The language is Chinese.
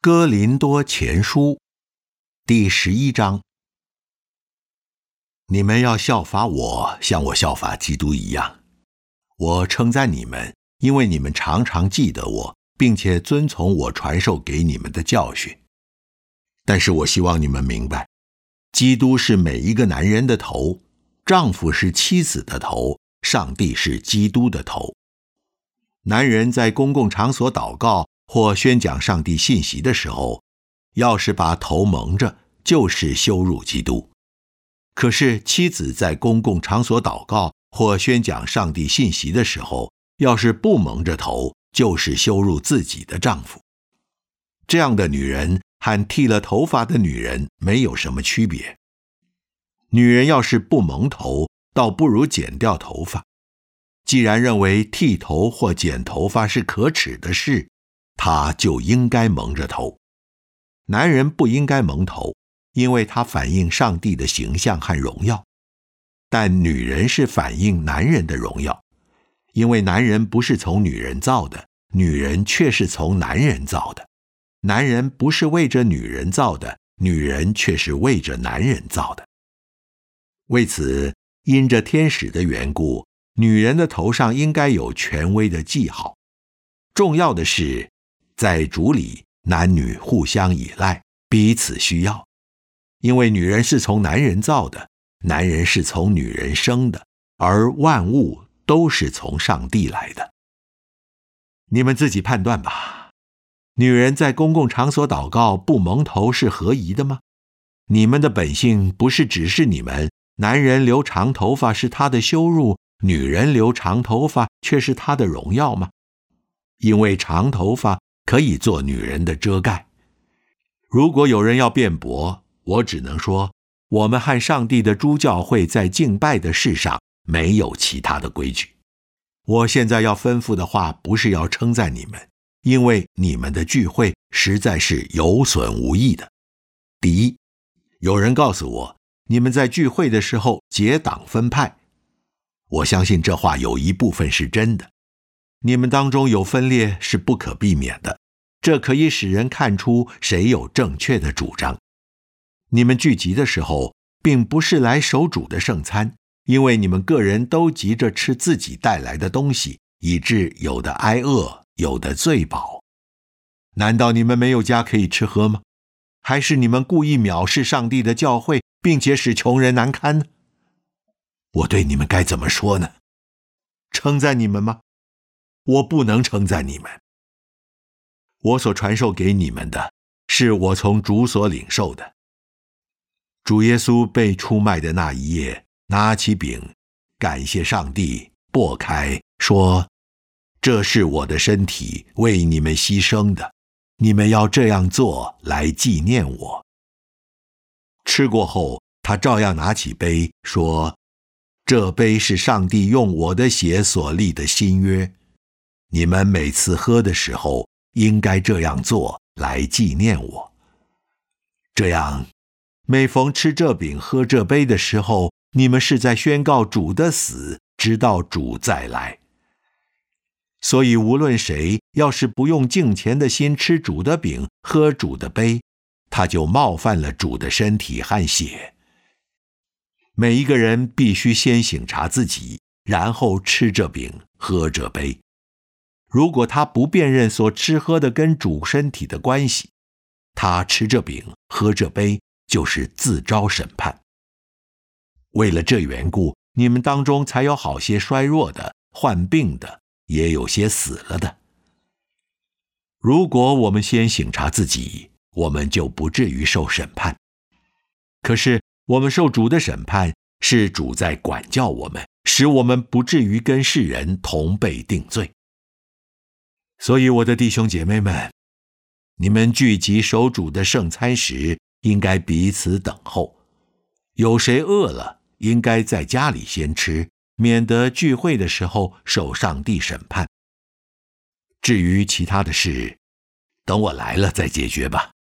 哥林多前书第11章，你们要效法我，像我效法基督一样。我称赞你们，因为你们常常记得我，并且遵从我传授给你们的教训。但是我希望你们明白，基督是每一个男人的头，丈夫是妻子的头，上帝是基督的头。男人在公共场所祷告或宣讲上帝信息的时候，要是把头蒙着，就是羞辱基督。可是妻子在公共场所祷告或宣讲上帝信息的时候，要是不蒙着头，就是羞辱自己的丈夫。这样的女人和剃了头发的女人没有什么区别。女人要是不蒙头，倒不如剪掉头发。既然认为剃头或剪头发是可耻的事，她就应该蒙着头。男人不应该蒙头，因为它反映上帝的形象和荣耀。但女人是反映男人的荣耀，因为男人不是从女人造的，女人却是从男人造的。男人不是为着女人造的，女人却是为着男人造的。为此，因着天使的缘故，女人的头上应该有权威的记号。重要的是，在主里，男女互相依赖，彼此需要。因为女人是从男人造的，男人是从女人生的，而万物都是从上帝来的。你们自己判断吧。女人在公共场所祷告不蒙头是合宜的吗？你们的本性不是指示你们，男人留长头发是他的羞辱，女人留长头发却是她的荣耀吗？因为长头发可以做女人的遮盖。如果有人要辩驳，我只能说，我们和上帝的诸教会在敬拜的事上没有其他的规矩。我现在要吩咐的话，不是要称赞你们，因为你们的聚会实在是有损无益的。第一，有人告诉我，你们在聚会的时候结党分派。我相信这话有一部分是真的。你们当中有分裂是不可避免的，这可以使人看出谁有正确的主张。你们聚集的时候，并不是来守主的圣餐，因为你们个人都急着吃自己带来的东西，以致有的挨饿，有的醉饱。难道你们没有家可以吃喝吗？还是你们故意藐视上帝的教会，并且使穷人难堪呢？我对你们该怎么说呢？称赞你们吗？我不能称赞你们。我所传授给你们的，是我从主所领受的。主耶稣被出卖的那一夜，拿起饼，感谢上帝，擘开，说：这是我的身体，为你们牺牲的，你们要这样做来纪念我。吃过后，他照样拿起杯，说：这杯是上帝用我的血所立的新约，你们每次喝的时候，应该这样做来纪念我。这样，每逢吃这饼喝这杯的时候，你们是在宣告主的死，直到主再来。所以无论谁要是不用敬虔的心吃主的饼喝主的杯，他就冒犯了主的身体和血。每一个人必须先省察自己，然后吃这饼喝这杯。如果他不辨认所吃喝的跟主身体的关系，他吃这饼喝这杯就是自招审判。为了这缘故，你们当中才有好些衰弱的、患病的，也有些死了的。如果我们先省察自己，我们就不至于受审判。可是我们受主的审判，是主在管教我们，使我们不至于跟世人同被定罪。所以我的弟兄姐妹们，你们聚集守主的圣餐时，应该彼此等候。有谁饿了，应该在家里先吃，免得聚会的时候受上帝审判。至于其他的事，等我来了再解决吧。